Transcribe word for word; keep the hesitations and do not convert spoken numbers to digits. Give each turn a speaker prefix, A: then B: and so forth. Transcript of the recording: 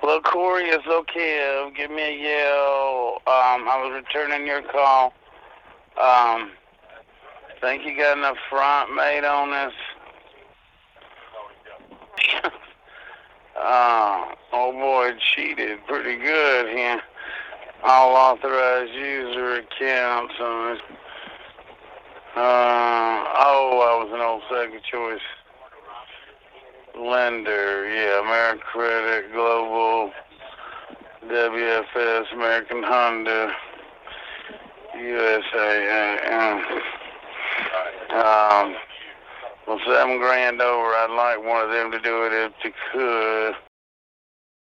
A: Hello, Corey. It's okay. Give me a yell. Um, I was returning your call. Um, think you got enough front made on this? uh, oh boy, cheated pretty good here. All authorized user accounts on this. Uh, oh, I was an old second choice lender. Yeah, AmeriCredit, Global, W F S, American Honda, U S A. Uh, um, well, seven grand over. I'd like one of them to do it if they could.